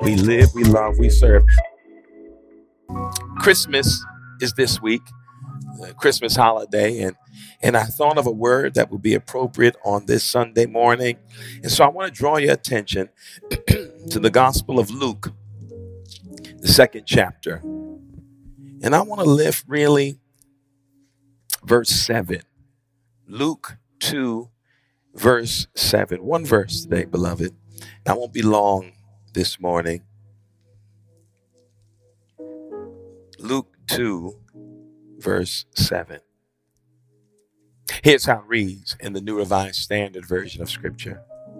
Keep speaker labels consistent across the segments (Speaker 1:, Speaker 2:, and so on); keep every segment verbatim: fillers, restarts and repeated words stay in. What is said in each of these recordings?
Speaker 1: We live, we love, we serve. Christmas is this week, the Christmas holiday, and and I thought of a word that would be appropriate on this Sunday morning. And so I want to draw your attention to the Gospel of Luke, the second chapter. And I want to lift really verse seven. Luke two, verse seven. One verse today, beloved. I won't be long this morning. Luke two, verse seven. Here's how it reads in the New Revised Standard Version of Scripture.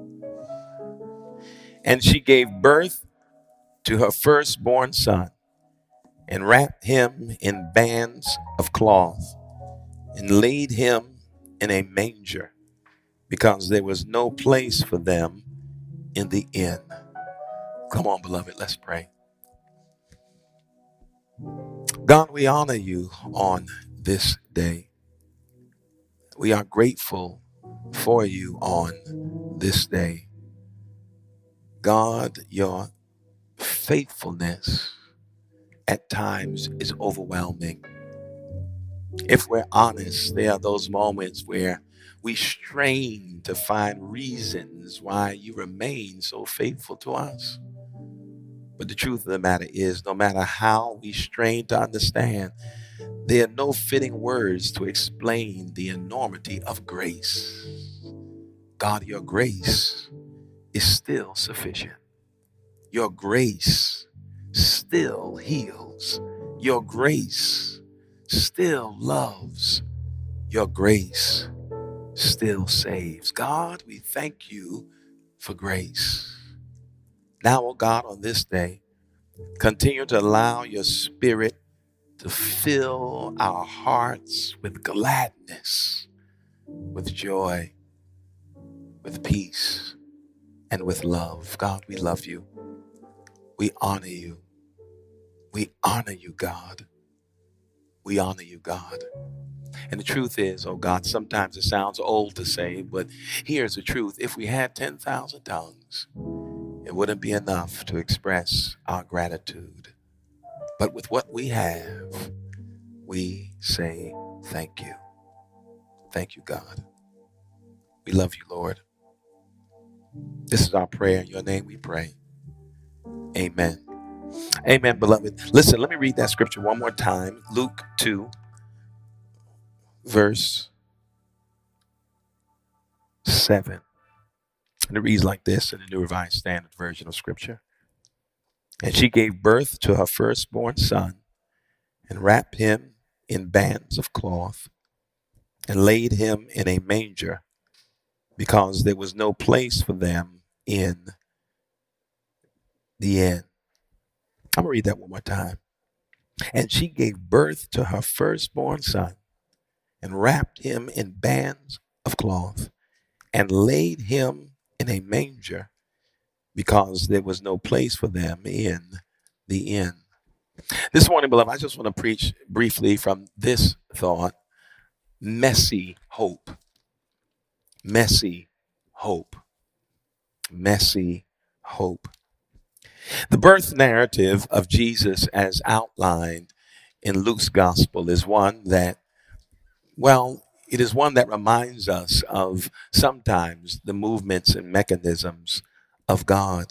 Speaker 1: And she gave birth to her firstborn son and wrapped him in bands of cloth and laid him in a manger because there was no place for them in the inn. Come on, beloved, let's pray. God, we honor you on this day. We are grateful for you on this day. God, your faithfulness at times is overwhelming. If we're honest, there are those moments where we strain to find reasons why you remain so faithful to us. But the truth of the matter is, no matter how we strain to understand, there are no fitting words to explain the enormity of grace. God, your grace is still sufficient. Your grace still heals. Your grace still loves. Your grace still saves. God, we thank you for grace. Now, oh God, on this day, continue to allow your Spirit to fill our hearts with gladness, with joy, with peace, and with love. God, we love you. We honor you. We honor you, God. We honor you, God. And the truth is, oh God, sometimes it sounds old to say, but here's the truth. If we had ten thousand tongues, it wouldn't be enough to express our gratitude. But with what we have, we say thank you. Thank you, God. We love you, Lord. This is our prayer. In your name we pray. Amen. Amen, beloved. Listen, let me read that scripture one more time. Luke two, verse seven. And it reads like this in the New Revised Standard Version of Scripture. And she gave birth to her firstborn son and wrapped him in bands of cloth and laid him in a manger because there was no place for them in the inn. I'm going to read that one more time. And she gave birth to her firstborn son and wrapped him in bands of cloth and laid him in a manger because there was no place for them in the inn. This morning, beloved, I just want to preach briefly from this thought: messy hope. Messy hope. Messy hope. The birth narrative of Jesus as outlined in Luke's gospel is one that, well, it is one that reminds us of sometimes the movements and mechanisms of God.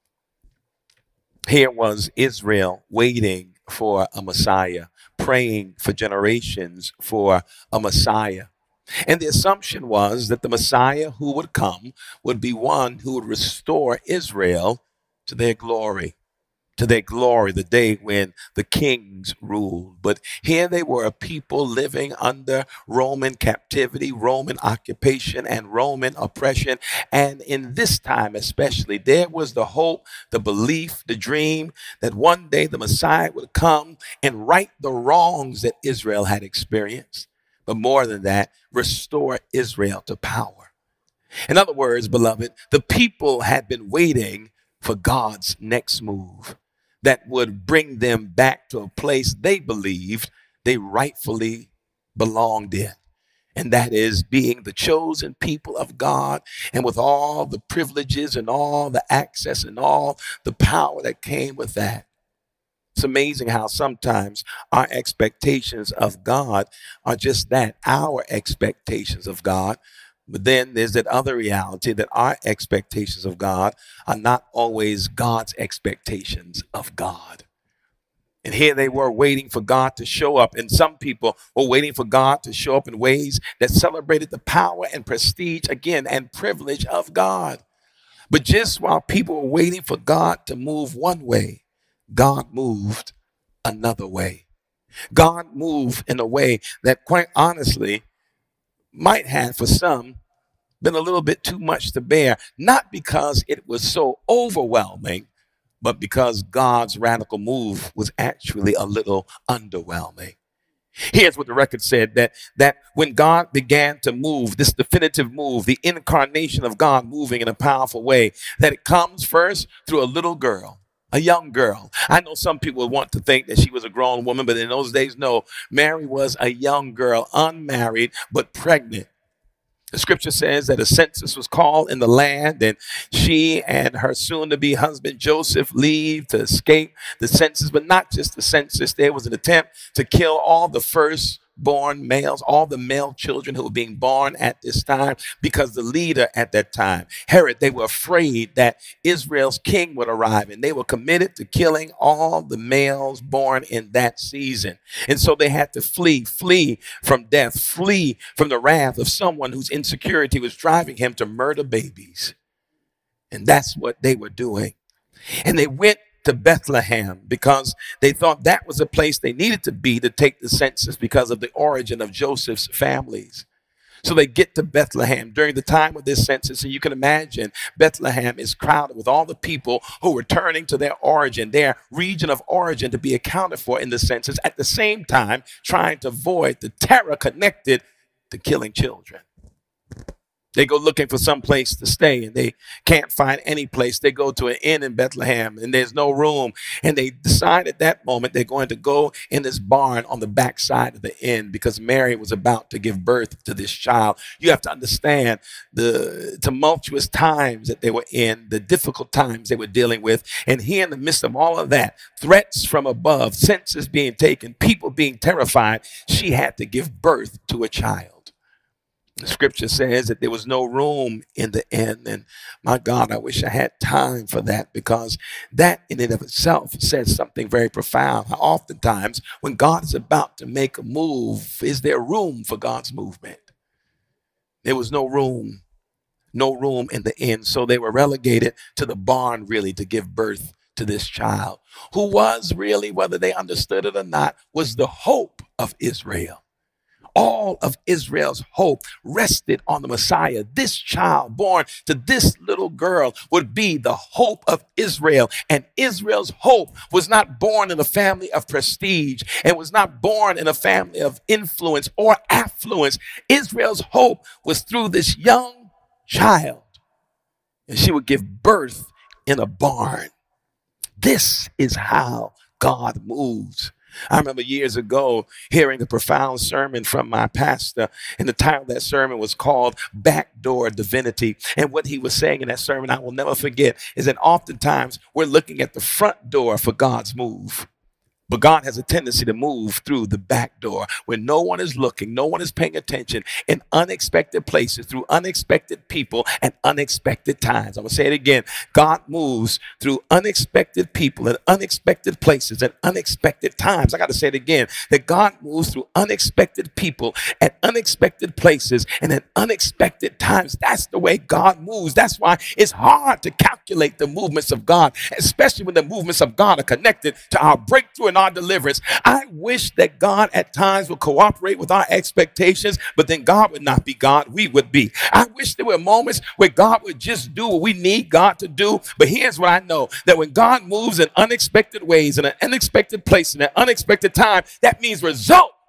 Speaker 1: Here was Israel waiting for a Messiah, praying for generations for a Messiah. And the assumption was that the Messiah who would come would be one who would restore Israel to their glory. To their glory, the day when the kings ruled. But here they were, a people living under Roman captivity, Roman occupation, and Roman oppression. And in this time especially, there was the hope, the belief, the dream that one day the Messiah would come and right the wrongs that Israel had experienced. But more than that, restore Israel to power. In other words, beloved, the people had been waiting for God's next move that would bring them back to a place they believed they rightfully belonged in. And that is being the chosen people of God, and with all the privileges and all the access and all the power that came with that. It's amazing how sometimes our expectations of God are just that, our expectations of God. But then there's that other reality that our expectations of God are not always God's expectations of God. And here they were waiting for God to show up. And some people were waiting for God to show up in ways that celebrated the power and prestige, again, and privilege of God. But just while people were waiting for God to move one way, God moved another way. God moved in a way that, quite honestly, might have for some been a little bit too much to bear, not because it was so overwhelming, but because God's radical move was actually a little underwhelming. Here's what the record said, that, that when God began to move, this definitive move, the incarnation of God moving in a powerful way, that it comes first through a little girl, a young girl. I know some people want to think that she was a grown woman, but in those days, no. Mary was a young girl, unmarried, but pregnant. The scripture says that a census was called in the land, and she and her soon-to-be husband Joseph leave to escape the census, but not just the census. There was an attempt to kill all the firstborn males, all the male children who were being born at this time, because the leader at that time, Herod, they were afraid that Israel's king would arrive, and they were committed to killing all the males born in that season. And so they had to flee, flee from death, flee from the wrath of someone whose insecurity was driving him to murder babies. And that's what they were doing. And they went to Bethlehem because they thought that was a place they needed to be to take the census because of the origin of Joseph's families. So they get to Bethlehem during the time of this census, and you can imagine Bethlehem is crowded with all the people who were returning to their origin, their region of origin, to be accounted for in the census, at the same time trying to avoid the terror connected to killing children. They go looking for some place to stay, and they can't find any place. They go to an inn in Bethlehem, and there's no room. And they decide at that moment they're going to go in this barn on the backside of the inn because Mary was about to give birth to this child. You have to understand the tumultuous times that they were in, the difficult times they were dealing with. And here in the midst of all of that, threats from above, census being taken, people being terrified, she had to give birth to a child. The scripture says that there was no room in the inn. And my God, I wish I had time for that, because that in and of itself says something very profound. How oftentimes when God is about to make a move, is there room for God's movement? There was no room, no room in the inn. So they were relegated to the barn, really, to give birth to this child, who was really, whether they understood it or not, was the hope of Israel. All of Israel's hope rested on the Messiah. This child born to this little girl would be the hope of Israel. And Israel's hope was not born in a family of prestige and was not born in a family of influence or affluence. Israel's hope was through this young child. And she would give birth in a barn. This is how God moves. I remember years ago hearing a profound sermon from my pastor, and the title of that sermon was called Backdoor Divinity. And what he was saying in that sermon, I will never forget, is that oftentimes we're looking at the front door for God's move. But God has a tendency to move through the back door when no one is looking, no one is paying attention, in unexpected places, through unexpected people and unexpected times. I'm going to say it again. God moves through unexpected people and unexpected places and unexpected times. I got to say it again, that God moves through unexpected people at unexpected places and at unexpected times. That's the way God moves. That's why it's hard to calculate the movements of God, especially when the movements of God are connected to our breakthrough and our deliverance. I wish that God at times would cooperate with our expectations, but then God would not be God, we would be. I wish there were moments where God would just do what we need God to do. But here's what I know, that when God moves in unexpected ways, in an unexpected place, in an unexpected time, that means result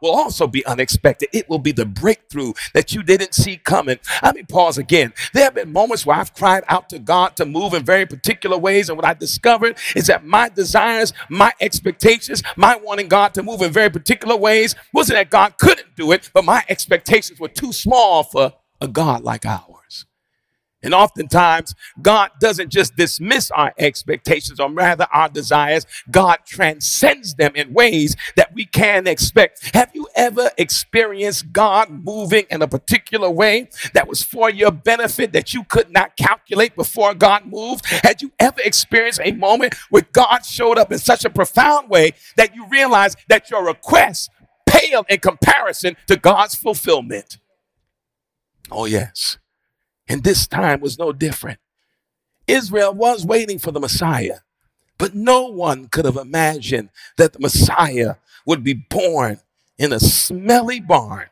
Speaker 1: will also be unexpected. It will be the breakthrough that you didn't see coming. Let me pause again. There have been moments where I've cried out to God to move in very particular ways. And what I discovered is that my desires, my expectations, my wanting God to move in very particular ways wasn't that God couldn't do it, but my expectations were too small for a God like ours. And oftentimes, God doesn't just dismiss our expectations, or rather our desires. God transcends them in ways that we can expect. Have you ever experienced God moving in a particular way that was for your benefit that you could not calculate before God moved? Had you ever experienced a moment where God showed up in such a profound way that you realized that your requests paled in comparison to God's fulfillment? Oh, yes. And this time was no different. Israel was waiting for the Messiah, but no one could have imagined that the Messiah would be born in a smelly barn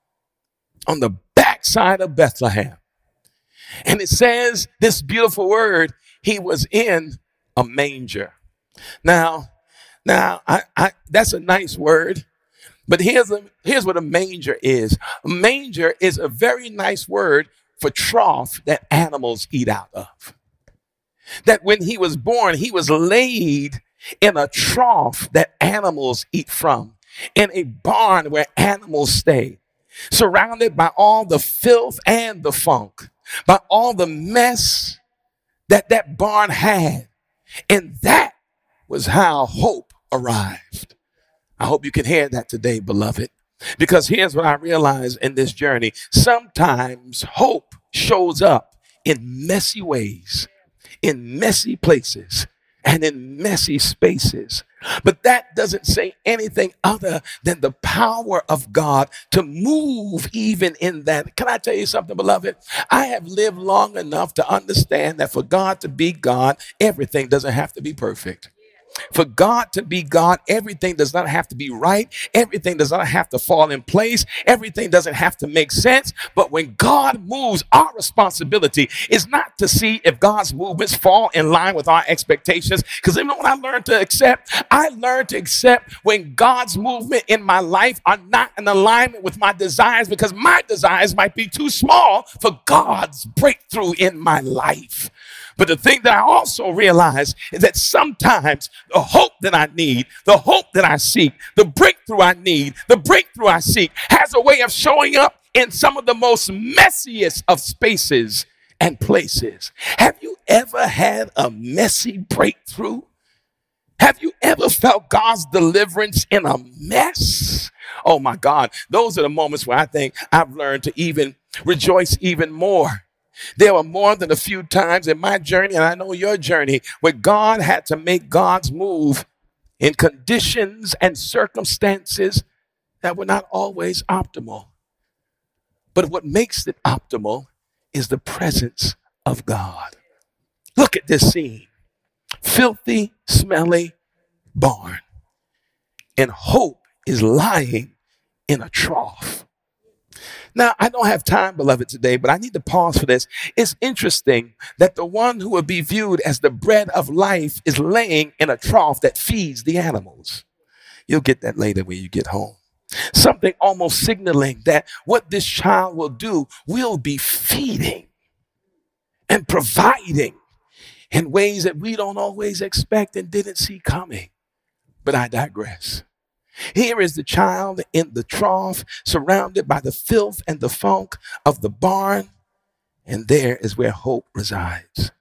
Speaker 1: on the backside of Bethlehem. And it says this beautiful word, he was in a manger. Now, now I, I, that's a nice word. But here's, a, here's what a manger is. A manger is a very nice word for trough that animals eat out of. That when he was born, he was laid in a trough that animals eat from, in a barn where animals stay, surrounded by all the filth and the funk, by all the mess that that barn had. And that was how hope arrived. I hope you can hear that today, beloved. Because here's what I realize in this journey. Sometimes hope shows up in messy ways, in messy places, and in messy spaces. But that doesn't say anything other than the power of God to move even in that. Can I tell you something, beloved? I have lived long enough to understand that for God to be God, everything doesn't have to be perfect. For God to be God, everything does not have to be right. Everything does not have to fall in place. Everything doesn't have to make sense. But when God moves, our responsibility is not to see if God's movements fall in line with our expectations. Because you know what I learned to accept? I learned to accept when God's movement in my life are not in alignment with my desires, because my desires might be too small for God's breakthrough in my life. But the thing that I also realize is that sometimes the hope that I need, the hope that I seek, the breakthrough I need, the breakthrough I seek has a way of showing up in some of the most messiest of spaces and places. Have you ever had a messy breakthrough? Have you ever felt God's deliverance in a mess? Oh my God, those are the moments where I think I've learned to even rejoice even more. There were more than a few times in my journey, and I know your journey, where God had to make God's move in conditions and circumstances that were not always optimal. But what makes it optimal is the presence of God. Look at this scene. Filthy, smelly barn. And hope is lying in a trough. Now, I don't have time, beloved, today, but I need to pause for this. It's interesting that the one who would be viewed as the bread of life is laying in a trough that feeds the animals. You'll get that later when you get home. Something almost signaling that what this child will do will be feeding and providing in ways that we don't always expect and didn't see coming. But I digress. Here is the child in the trough, surrounded by the filth and the funk of the barn, and there is where hope resides.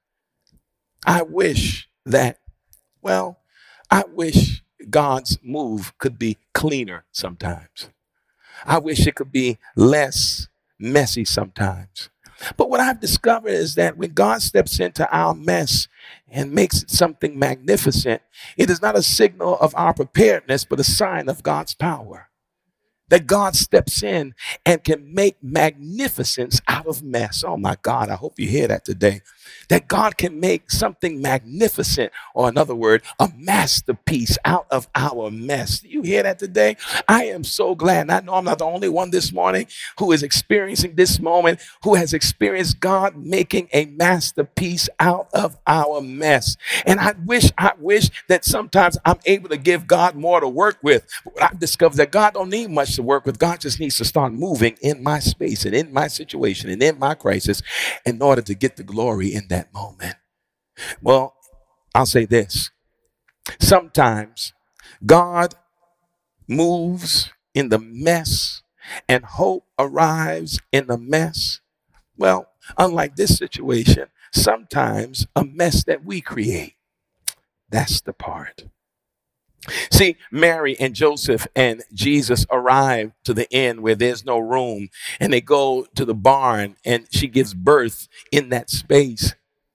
Speaker 1: I wish that, well, I wish God's move could be cleaner sometimes. I wish it could be less messy sometimes. But what I've discovered is that when God steps into our mess and makes it something magnificent, it is not a signal of our preparedness, but a sign of God's power. That God steps in and can make magnificence out of mess. Oh my God, I hope you hear that today. That God can make something magnificent, or in other words, a masterpiece out of our mess. Do you hear that today? I am so glad. And I know I'm not the only one this morning who is experiencing this moment, who has experienced God making a masterpiece out of our mess. And I wish, I wish that sometimes I'm able to give God more to work with. But what I've discovered is that God don't need much to work with. God just needs to start moving in my space and in my situation and in my crisis in order to get the glory in that moment. Well, I'll say this. Sometimes God moves in the mess and hope arrives in the mess. Well, unlike this situation, sometimes a mess that we create. That's the part. See, Mary and Joseph and Jesus arrive to the inn where there's no room, and they go to the barn, and she gives birth in that space.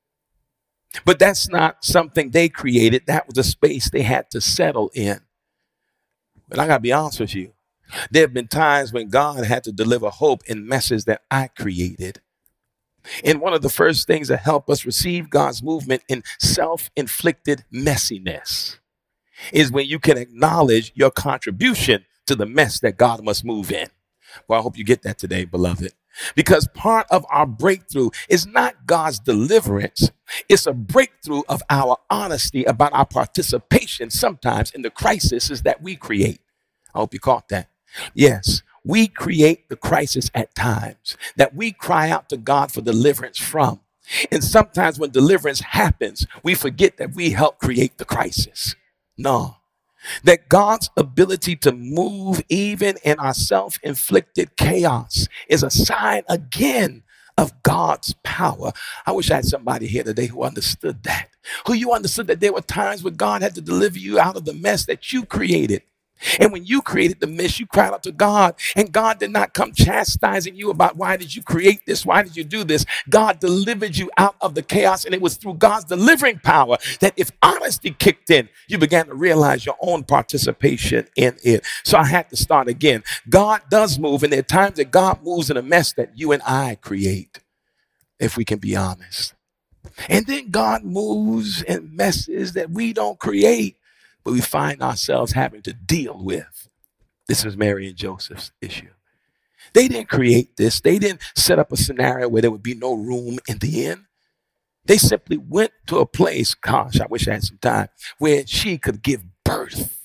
Speaker 1: But that's not something they created. That was a space they had to settle in. But I got to be honest with you. There have been times when God had to deliver hope in messes that I created. And one of the first things that help us receive God's movement in self-inflicted messiness is when you can acknowledge your contribution to the mess that God must move in. Well, I hope you get that today, beloved. Because part of our breakthrough is not God's deliverance. It's a breakthrough of our honesty about our participation sometimes in the crises that we create. I hope you caught that. Yes, we create the crisis at times that we cry out to God for deliverance from. And sometimes when deliverance happens, we forget that we help create the crisis. No, that God's ability to move even in our self-inflicted chaos is a sign again of God's power. I wish I had somebody here today who understood that, who you understood that there were times when God had to deliver you out of the mess that you created. And when you created the mess, you cried out to God, and God did not come chastising you about why did you create this? Why did you do this? God delivered you out of the chaos, and it was through God's delivering power that if honesty kicked in, you began to realize your own participation in it. So I had to start again. God does move, and there are times that God moves in a mess that you and I create, if we can be honest. And then God moves in messes that we don't create, but we find ourselves having to deal with. This is Mary and Joseph's issue. They didn't create this. They didn't set up a scenario where there would be no room in the inn. They simply went to a place, gosh, I wish I had some time, where she could give birth.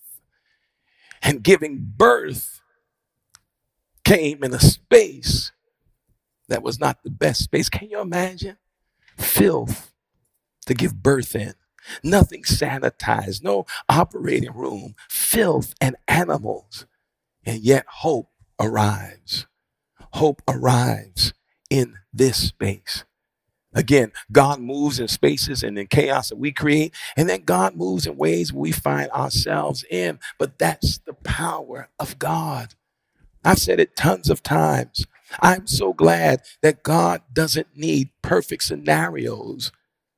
Speaker 1: And giving birth came in a space that was not the best space. Can you imagine? Filth to give birth in. Nothing sanitized, no operating room, filth and animals. And yet hope arrives. Hope arrives in this space. Again, God moves in spaces and in chaos that we create, and then God moves in ways we find ourselves in. But that's the power of God. I've said it tons of times. I'm so glad that God doesn't need perfect scenarios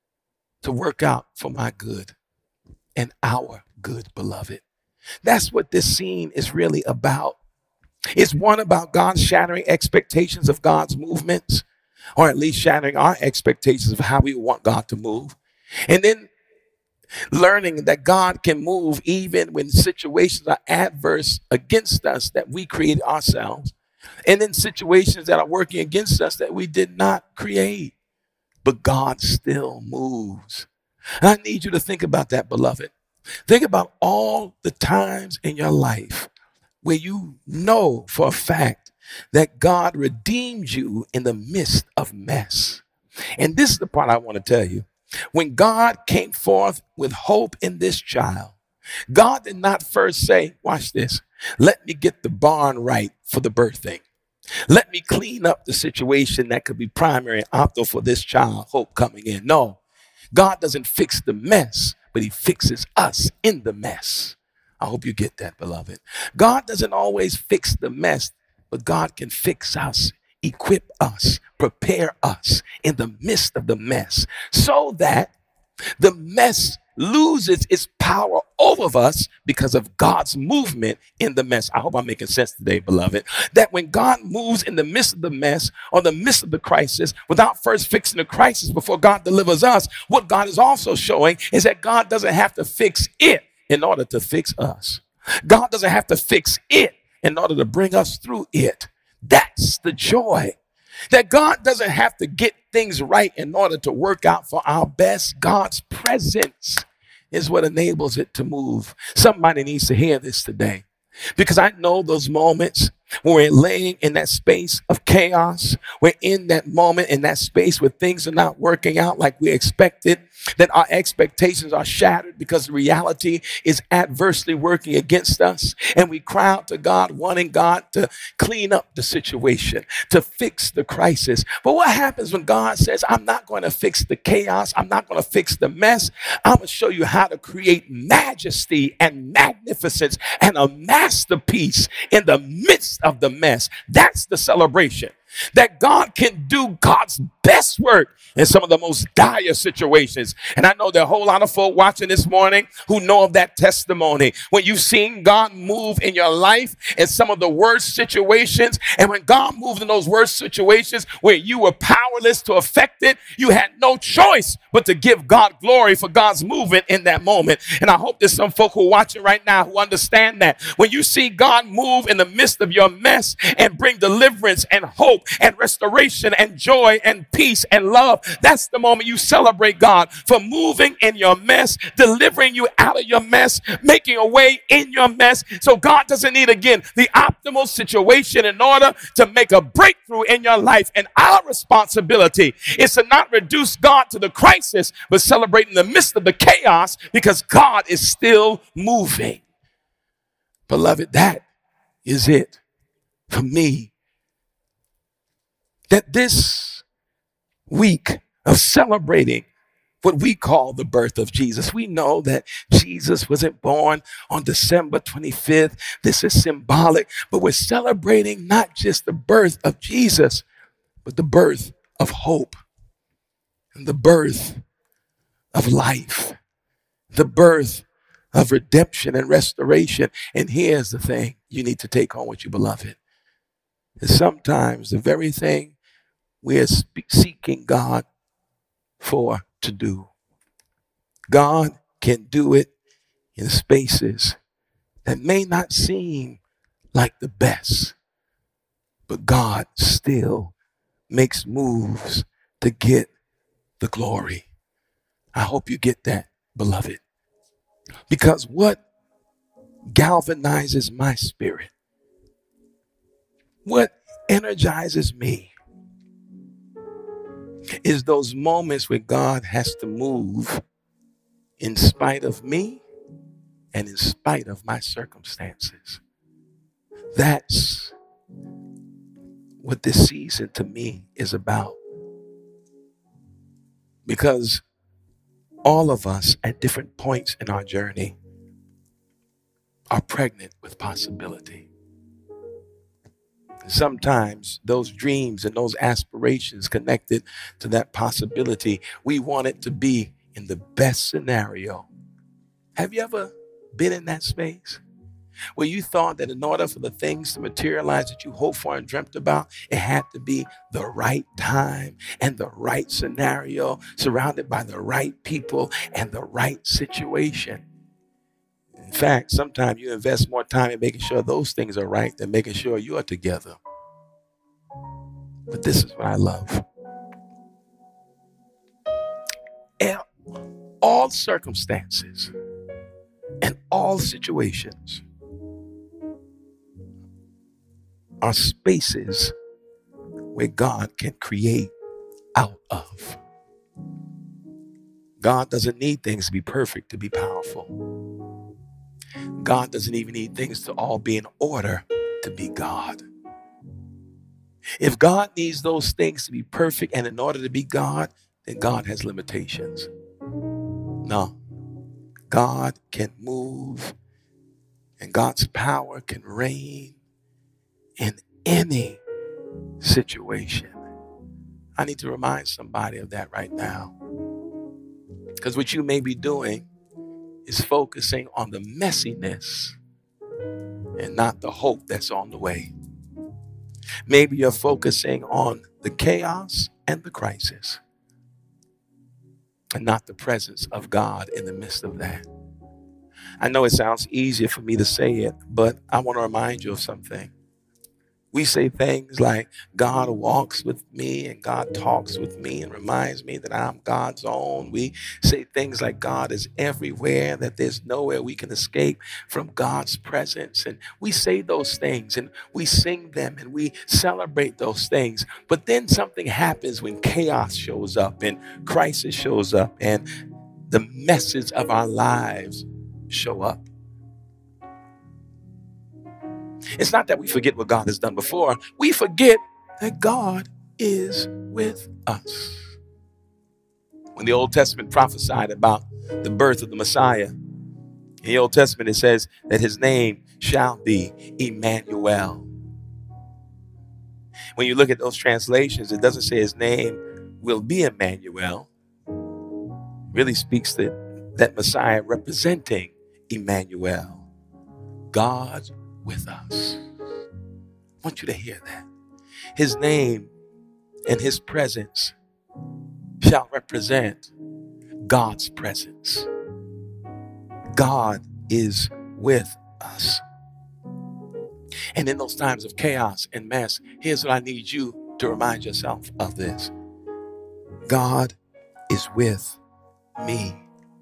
Speaker 1: to work out for my good and our good, beloved. That's what this scene is really about. It's one about God shattering expectations of God's movements, or at least shattering our expectations of how we want God to move. And then learning that God can move even when situations are adverse against us that we created ourselves. And then situations that are working against us that we did not create. But God still moves. And I need you to think about that, beloved. Think about all the times in your life where you know for a fact that God redeemed you in the midst of mess. And this is the part I want to tell you. When God came forth with hope in this child, God did not first say, watch this, let me get the barn right for the birthing. Let me clean up the situation that could be primary and optimal for this child, hope coming in. No, God doesn't fix the mess, but he fixes us in the mess. I hope you get that, beloved. God doesn't always fix the mess, but God can fix us, equip us, prepare us in the midst of the mess so that the mess loses its power over us because of God's movement in the mess. I hope I'm making sense today, beloved. That when God moves in the midst of the mess or the midst of the crisis, without first fixing the crisis before God delivers us, what God is also showing is that God doesn't have to fix it in order to fix us. God doesn't have to fix it in order to bring us through it. That's the joy. That God doesn't have to get things right in order to work out for our best. God's presence is what enables it to move. Somebody needs to hear this today. Because I know those moments when we're laying in that space of chaos, we're in that moment, in that space where things are not working out like we expected, that our expectations are shattered because reality is adversely working against us. And we cry out to God, wanting God to clean up the situation, to fix the crisis. But what happens when God says, I'm not going to fix the chaos, I'm not going to fix the mess, I'm going to show you how to create majesty and magnificence and a masterpiece in the midst of the mess. That's the celebration. That God can do God's best work in some of the most dire situations. And I know there are a whole lot of folk watching this morning who know of that testimony. When you've seen God move in your life in some of the worst situations, and when God moved in those worst situations where you were powerless to affect it, you had no choice but to give God glory for God's movement in that moment. And I hope there's some folk who are watching right now who understand that. When you see God move in the midst of your mess and bring deliverance and hope and restoration and joy and peace and love, that's the moment you celebrate God for moving in your mess, delivering you out of your mess, making a way in your mess. So God doesn't need, again, the optimal situation in order to make a breakthrough in your life. And our responsibility is to not reduce God to the crisis, but celebrate in the midst of the chaos because God is still moving. Beloved, that is it for me. That this week of celebrating what we call the birth of Jesus, we know that Jesus wasn't born on December twenty-fifth. This is symbolic, but we're celebrating not just the birth of Jesus, but the birth of hope and the birth of life, the birth of redemption and restoration. And here's the thing you need to take home with you, beloved. Is sometimes the very thing we are spe- seeking God for to do, God can do it in spaces that may not seem like the best, but God still makes moves to get the glory. I hope you get that, beloved, because what galvanizes my spirit, what energizes me, is those moments where God has to move in spite of me and in spite of my circumstances. That's what this season to me is about. Because all of us at different points in our journey are pregnant with possibility. Sometimes those dreams and those aspirations connected to that possibility, we want it to be in the best scenario. Have you ever been in that space where you thought that in order for the things to materialize that you hoped for and dreamt about, it had to be the right time and the right scenario, surrounded by the right people and the right situation? In fact, sometimes you invest more time in making sure those things are right than making sure you're together. But this is what I love. In all circumstances and all situations are spaces where God can create out of. God doesn't need things to be perfect to be powerful. God doesn't even need things to all be in order to be God. If God needs those things to be perfect and in order to be God, then God has limitations. No, God can move and God's power can reign in any situation. I need to remind somebody of that right now. Because what you may be doing is focusing on the messiness and not the hope that's on the way. Maybe you're focusing on the chaos and the crisis and not the presence of God in the midst of that. I know it sounds easier for me to say it, but I want to remind you of something. We say things like, God walks with me and God talks with me and reminds me that I'm God's own. We say things like God is everywhere, that there's nowhere we can escape from God's presence. And we say those things and we sing them and we celebrate those things. But then something happens when chaos shows up and crisis shows up and the messes of our lives show up. It's not that we forget what God has done before. We forget that God is with us. When the Old Testament prophesied about the birth of the Messiah, in the Old Testament it says that his name shall be Emmanuel. When you look at those translations, it doesn't say his name will be Emmanuel. It really speaks to that Messiah representing Emmanuel, God with us. I want you to hear that. His name and his presence shall represent God's presence. God is with us. And in those times of chaos and mess, here's what I need you to remind yourself of this. God is with me.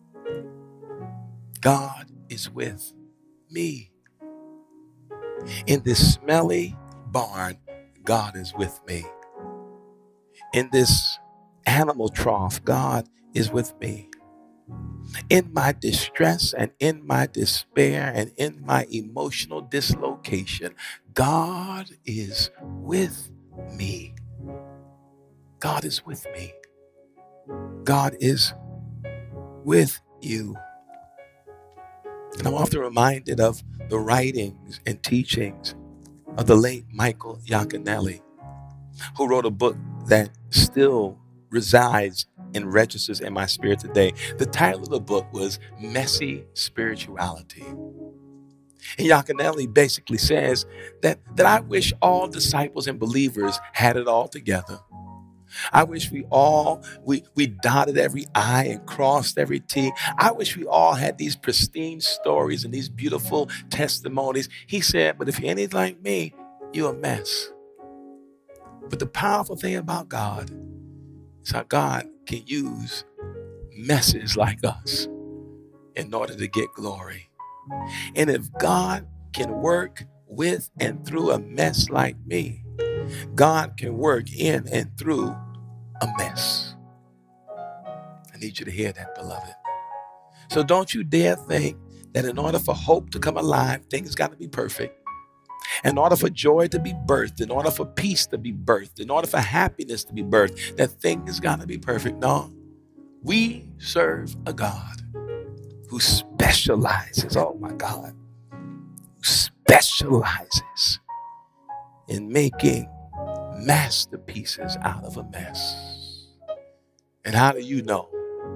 Speaker 1: God is with me. In this smelly barn, God is with me. In this animal trough, God is with me. In my distress and in my despair and in my emotional dislocation, God is with me. God is with me. God is with you. And I'm often reminded of the writings and teachings of the late Michael Yaconelli, who wrote a book that still resides and registers in my spirit today. The title of the book was Messy Spirituality. And Yaconelli basically says that, that I wish all disciples and believers had it all together. I wish we all, we, we dotted every I and crossed every T. I wish we all had these pristine stories and these beautiful testimonies. He said, but if you're anything like me, you're a mess. But the powerful thing about God is how God can use messes like us in order to get glory. And if God can work with and through a mess like me, God can work in and through a mess. I need you to hear that, beloved. So don't you dare think that in order for hope to come alive, things got to be perfect. In order for joy to be birthed, in order for peace to be birthed, in order for happiness to be birthed, that things got to be perfect. No, we serve a God who specializes, oh my God, who specializes in making masterpieces out of a mess. And how do you know?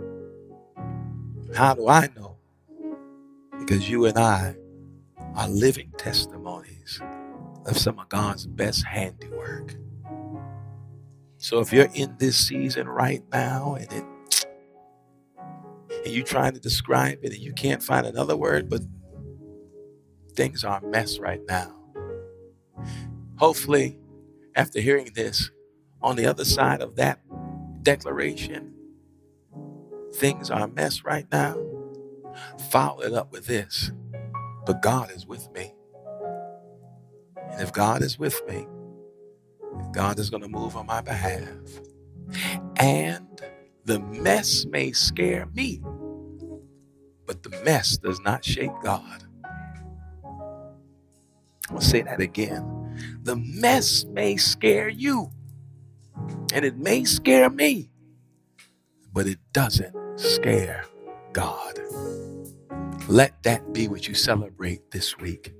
Speaker 1: How do I know? Because you and I are living testimonies of some of God's best handiwork. So if you're in this season right now and it, and you're trying to describe it and you can't find another word, but things are a mess right now. Hopefully, after hearing this, on the other side of that declaration, things are a mess right now. Follow it up with this. But God is with me. And if God is with me, God is going to move on my behalf. And the mess may scare me, but the mess does not shake God. I'm going to say that again. The mess may scare you, and it may scare me, but it doesn't scare God. Let that be what you celebrate this week.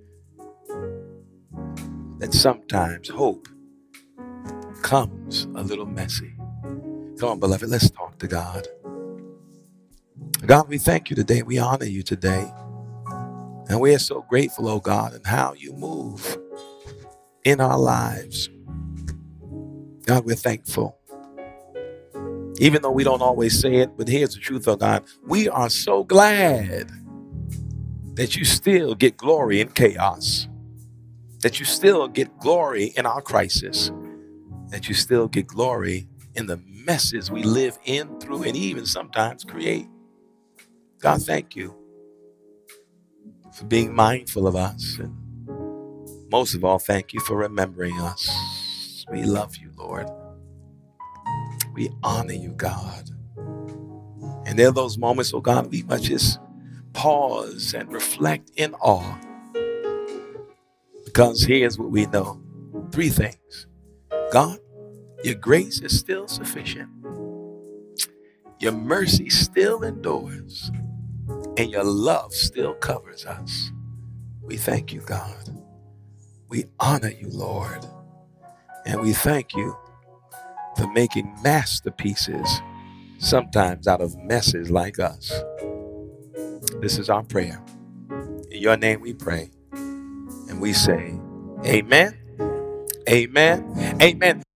Speaker 1: That sometimes hope comes a little messy. Come on, beloved, let's talk to God. God, we thank you today. We honor you today. And we are so grateful, oh God, and how you move in our lives. God, we're thankful. Even though we don't always say it, but here's the truth, oh God. We are so glad that you still get glory in chaos. that you still get glory in our crisis, that you still get glory in the messes we live in, through, and even sometimes create. God, thank you for being mindful of us. And most of all, thank you for remembering us. We love you, Lord. We honor you, God. And there are those moments, oh God, we must just pause and reflect in awe. Because here's what we know. Three things. God, your grace is still sufficient. Your mercy still endures. And your love still covers us. We thank you, God. We honor you, Lord. And we thank you for making masterpieces, sometimes out of messes like us. This is our prayer. In your name we pray. And we say, amen, amen, amen.